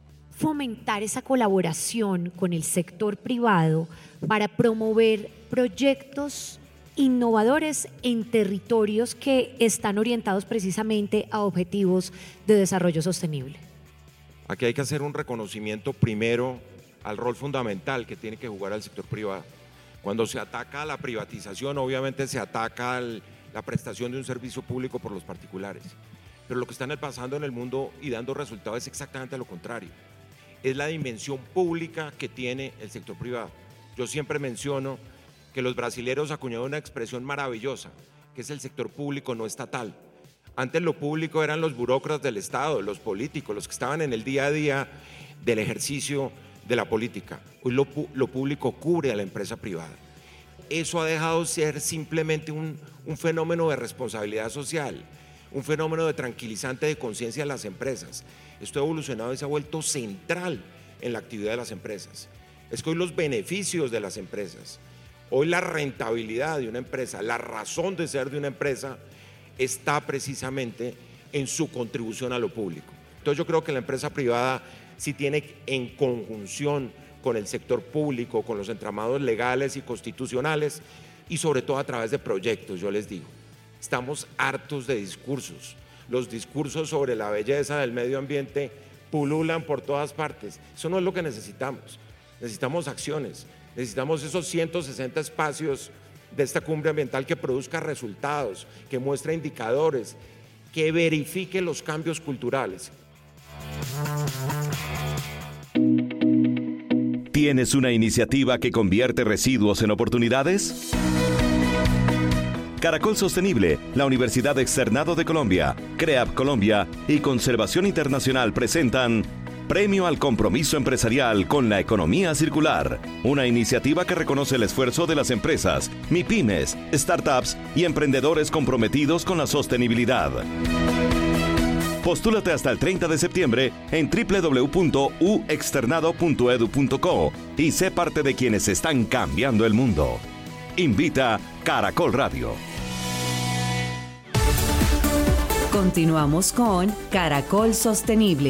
fomentar esa colaboración con el sector privado para promover proyectos innovadores en territorios que están orientados precisamente a objetivos de desarrollo sostenible? Aquí hay que hacer un reconocimiento primero al rol fundamental que tiene que jugar el sector privado. Cuando se ataca a la privatización, obviamente se ataca al, la prestación de un servicio público por los particulares. Pero lo que está pasando en el mundo y dando resultados es exactamente lo contrario. Es la dimensión pública que tiene el sector privado. Yo siempre menciono que los brasileros acuñaron una expresión maravillosa, que es el sector público no estatal. Antes lo público eran los burócratas del Estado, los políticos, los que estaban en el día a día del ejercicio de la política. Hoy lo, lo público cubre a la empresa privada. Eso ha dejado de ser simplemente un, un fenómeno de responsabilidad social, un fenómeno de tranquilizante de conciencia de las empresas. Esto ha evolucionado y se ha vuelto central en la actividad de las empresas. Es que hoy los beneficios de las empresas, hoy la rentabilidad de una empresa, la razón de ser de una empresa está precisamente en su contribución a lo público. Entonces yo creo que la empresa privada sí tiene en conjunción con el sector público, con los entramados legales y constitucionales y sobre todo a través de proyectos, yo les digo. Estamos hartos de discursos. Los discursos sobre la belleza del medio ambiente pululan por todas partes. Eso no es lo que necesitamos. Necesitamos acciones. Necesitamos esos ciento sesenta espacios de esta cumbre ambiental que produzca resultados, que muestre indicadores, que verifique los cambios culturales. ¿Tienes una iniciativa que convierte residuos en oportunidades? Caracol Sostenible, la Universidad Externado de Colombia, CREAP Colombia y Conservación Internacional presentan Premio al Compromiso Empresarial con la Economía Circular, una iniciativa que reconoce el esfuerzo de las empresas, MIPYMES, startups y emprendedores comprometidos con la sostenibilidad. Postúlate hasta el treinta de septiembre en doble u doble u doble u punto u externado punto e d u punto co y sé parte de quienes están cambiando el mundo. Invita Caracol Radio. Continuamos con Caracol Sostenible.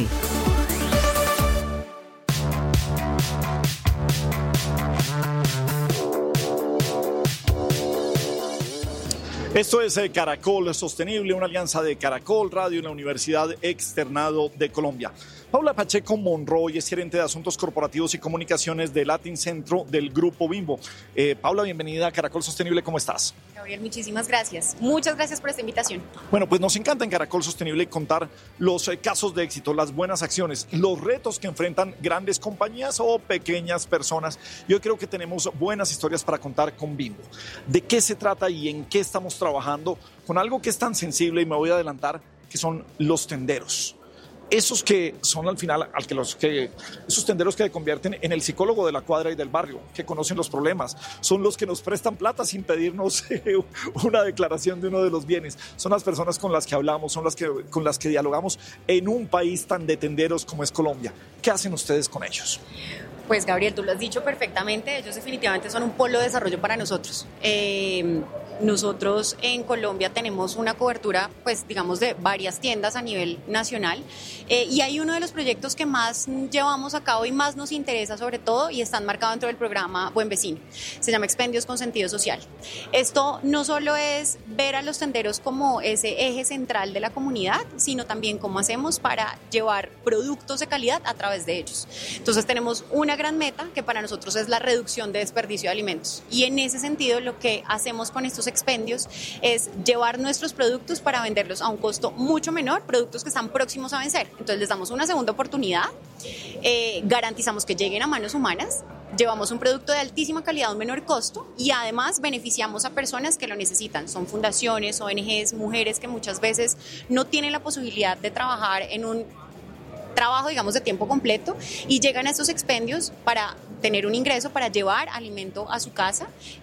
Esto es eh, Caracol Sostenible, una alianza de Caracol Radio y la Universidad Externado de Colombia. Paula Pacheco Monroy es gerente de Asuntos Corporativos y Comunicaciones de Latin Centro del Grupo Bimbo. Eh, Paula, bienvenida a Caracol Sostenible, ¿cómo estás? Gabriel, muchísimas gracias. Muchas gracias por esta invitación. Bueno, pues nos encanta en Caracol Sostenible contar los eh, casos de éxito, las buenas acciones, los retos que enfrentan grandes compañías o pequeñas personas. Yo creo que tenemos buenas historias para contar con Bimbo. ¿De qué se trata y en qué estamos trabajando con algo que es tan sensible, y me voy a adelantar, que son los tenderos? Esos que son al final, al que los que, esos tenderos que se convierten en el psicólogo de la cuadra y del barrio, que conocen los problemas, son los que nos prestan plata sin pedirnos una declaración de uno de los bienes, son las personas con las que hablamos, son las que, con las que dialogamos en un país tan de tenderos como es Colombia. ¿Qué hacen ustedes con ellos? Pues Gabriel, tú lo has dicho perfectamente, ellos definitivamente son un polo de desarrollo para nosotros. Eh, nosotros en Colombia tenemos una cobertura, pues digamos, de varias tiendas a nivel nacional, eh, y hay uno de los proyectos que más llevamos a cabo y más nos interesa sobre todo, y están marcados dentro del programa Buen Vecino. Se llama Expendios con Sentido Social. Esto no solo es ver a los tenderos como ese eje central de la comunidad, sino también cómo hacemos para llevar productos de calidad a través de ellos. Entonces tenemos una gran meta que para nosotros es la reducción de desperdicio de alimentos, y en ese sentido lo que hacemos con estos expendios es llevar nuestros productos para venderlos a un costo mucho menor, productos que están próximos a vencer. Entonces les damos una segunda oportunidad, eh, garantizamos que lleguen a manos humanas, llevamos un producto de altísima calidad a un menor costo y además beneficiamos a personas que lo necesitan. Son fundaciones, O N Ges, mujeres que muchas veces no tienen la posibilidad de trabajar en un trabajo, digamos, de tiempo completo, y llegan a estos expendios para tener un ingreso, para llevar alimento a su casa,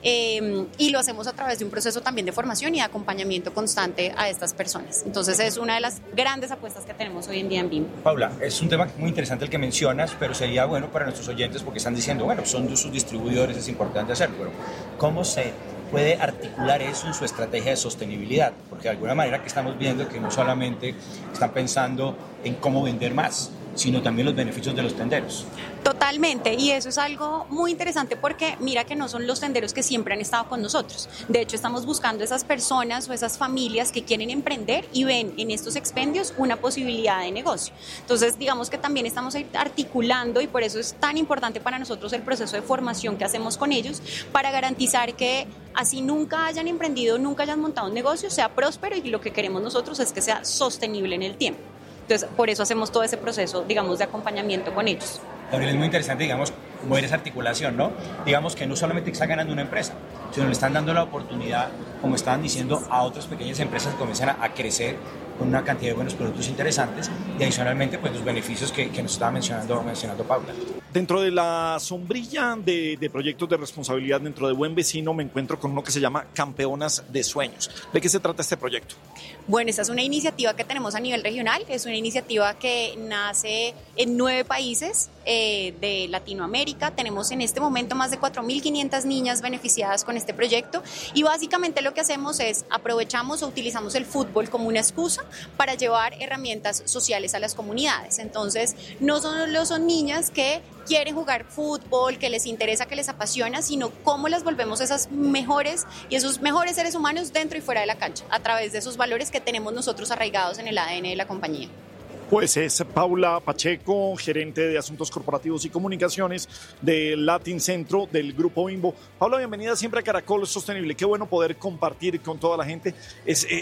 eh, y lo hacemos a través de un proceso también de formación y de acompañamiento constante a estas personas. Entonces es una de las grandes apuestas que tenemos hoy en día en Bimbo. Paula, es un tema muy interesante el que mencionas, pero sería bueno para nuestros oyentes porque están diciendo, bueno, son de sus distribuidores, es importante hacerlo, pero ¿cómo se puede articular eso en su estrategia de sostenibilidad? Porque de alguna manera que estamos viendo que no solamente están pensando en cómo vender más, sino también los beneficios de los tenderos. Totalmente, y eso es algo muy interesante porque mira que no son los tenderos que siempre han estado con nosotros. De hecho, estamos buscando esas personas o esas familias que quieren emprender y ven en estos expendios una posibilidad de negocio. Entonces, digamos que también estamos articulando, y por eso es tan importante para nosotros el proceso de formación que hacemos con ellos, para garantizar que así nunca hayan emprendido, nunca hayan montado un negocio, sea próspero, y lo que queremos nosotros es que sea sostenible en el tiempo. Entonces, por eso hacemos todo ese proceso, digamos, de acompañamiento con ellos. Gabriel, es muy interesante, digamos, mover esa articulación, ¿no? Digamos que no solamente está ganando una empresa, sino le están dando la oportunidad, como estaban diciendo, a otras pequeñas empresas que comienzan a, a crecer con una cantidad de buenos productos interesantes, y adicionalmente, pues, los beneficios que, que nos estaba mencionando, mencionando Paula. Dentro de la sombrilla de, de proyectos de responsabilidad dentro de Buen Vecino me encuentro con uno que se llama Campeonas de Sueños. ¿De qué se trata este proyecto? Bueno, esta es una iniciativa que tenemos a nivel regional, es una iniciativa que nace en nueve países eh, de Latinoamérica. Tenemos en este momento más de cuatro mil quinientas niñas beneficiadas con este proyecto, y básicamente lo que hacemos es aprovechamos o utilizamos el fútbol como una excusa para llevar herramientas sociales a las comunidades. Entonces, no solo son niñas que quieren jugar fútbol, que les interesa, que les apasiona, sino cómo las volvemos esas mejores y esos mejores seres humanos dentro y fuera de la cancha, a través de esos valores que tenemos nosotros arraigados en el A D N de la compañía. Pues es Paula Pacheco, gerente de Asuntos Corporativos y Comunicaciones de Latin Centro del Grupo Bimbo. Paula, bienvenida siempre a Caracol Sostenible. Qué bueno poder compartir con toda la gente. Es, eh,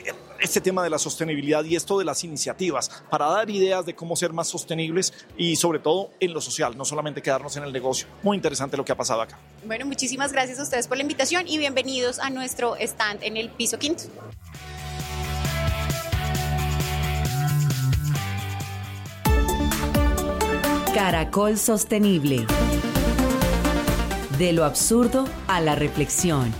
este tema de la sostenibilidad y esto de las iniciativas para dar ideas de cómo ser más sostenibles y sobre todo en lo social, no solamente quedarnos en el negocio. Muy interesante lo que ha pasado acá. Bueno, muchísimas gracias a ustedes por la invitación y bienvenidos a nuestro stand en el piso quinto. Caracol Sostenible. De lo absurdo a la reflexión.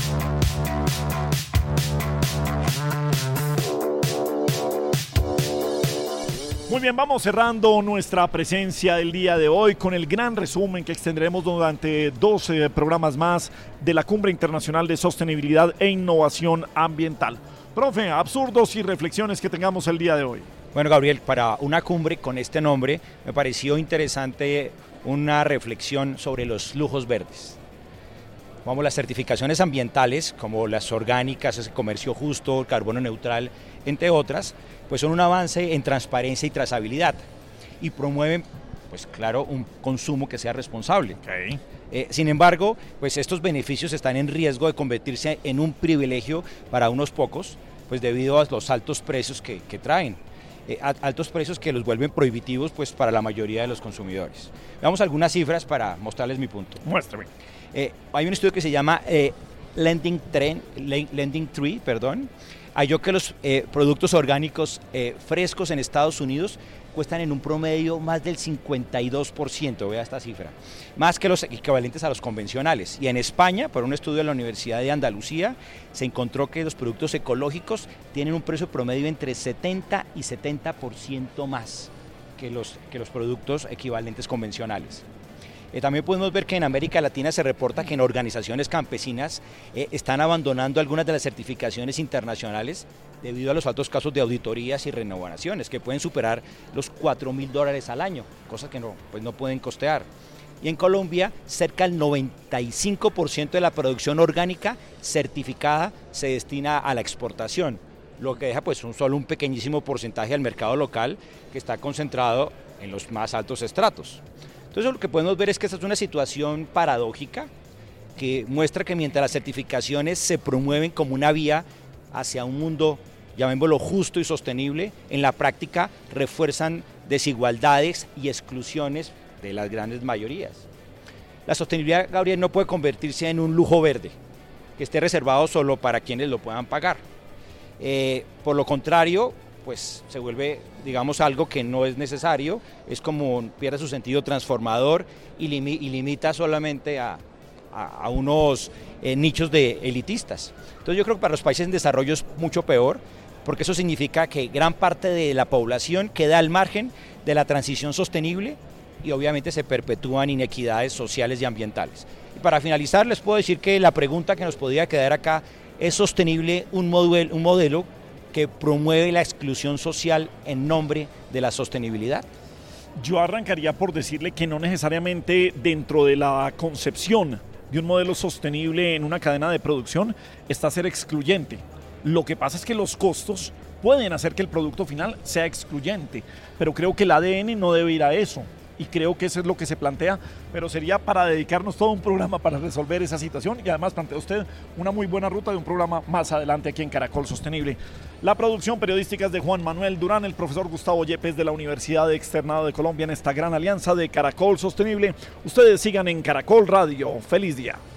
Muy bien, vamos cerrando nuestra presencia del día de hoy con el gran resumen que extenderemos durante doce programas más de la Cumbre Internacional de Sostenibilidad e Innovación Ambiental. Profe, absurdos y reflexiones que tengamos el día de hoy. Bueno, Gabriel, para una cumbre con este nombre me pareció interesante una reflexión sobre los lujos verdes. Vamos, las certificaciones ambientales, como las orgánicas, ese comercio justo, el carbono neutral, entre otras, pues son un avance en transparencia y trazabilidad y promueven, pues claro, un consumo que sea responsable. Okay. Eh, sin embargo, pues estos beneficios están en riesgo de convertirse en un privilegio para unos pocos, pues debido a los altos precios que, que traen. Eh, altos precios que los vuelven prohibitivos pues para la mayoría de los consumidores. Veamos algunas cifras para mostrarles mi punto. Muéstrame. Eh, hay un estudio que se llama eh, Lending, Trend, Lending Tree, perdón. Halló que los eh, productos orgánicos eh, frescos en Estados Unidos cuestan en un promedio más del cincuenta y dos por ciento, vea esta cifra, más que los equivalentes a los convencionales. Y en España, por un estudio de la Universidad de Andalucía, se encontró que los productos ecológicos tienen un precio promedio entre setenta y setenta por ciento más que los, que los productos equivalentes convencionales. Eh, también podemos ver que en América Latina se reporta que en organizaciones campesinas eh, están abandonando algunas de las certificaciones internacionales debido a los altos casos de auditorías y renovaciones que pueden superar los cuatro mil dólares al año, cosas que no, pues no pueden costear. Y en Colombia, cerca del noventa y cinco por ciento de la producción orgánica certificada se destina a la exportación, lo que deja pues un solo un pequeñísimo porcentaje del mercado local que está concentrado en los más altos estratos. Entonces lo que podemos ver es que esta es una situación paradójica que muestra que mientras las certificaciones se promueven como una vía hacia un mundo, llamémoslo justo y sostenible, en la práctica refuerzan desigualdades y exclusiones de las grandes mayorías. La sostenibilidad, Gabriel, no puede convertirse en un lujo verde, que esté reservado solo para quienes lo puedan pagar. Eh, por lo contrario, pues se vuelve, digamos, algo que no es necesario, es como pierde su sentido transformador y, limi y limita solamente a, a, a unos eh, nichos de elitistas. Entonces yo creo que para los países en desarrollo es mucho peor, porque eso significa que gran parte de la población queda al margen de la transición sostenible y obviamente se perpetúan inequidades sociales y ambientales. Y para finalizar les puedo decir que la pregunta que nos podría quedar acá, ¿es sostenible un modelo, un modelo que promueve la exclusión social en nombre de la sostenibilidad? Yo arrancaría por decirle que no necesariamente dentro de la concepción de un modelo sostenible en una cadena de producción está ser excluyente. Lo que pasa es que los costos pueden hacer que el producto final sea excluyente, pero creo que el A D N no debe ir a eso. Y creo que eso es lo que se plantea, pero sería para dedicarnos todo un programa para resolver esa situación y además plantea usted una muy buena ruta de un programa más adelante aquí en Caracol Sostenible. La producción periodística es de Juan Manuel Durán, el profesor Gustavo Yepes de la Universidad Externado de Colombia en esta gran alianza de Caracol Sostenible. Ustedes sigan en Caracol Radio. ¡Feliz día!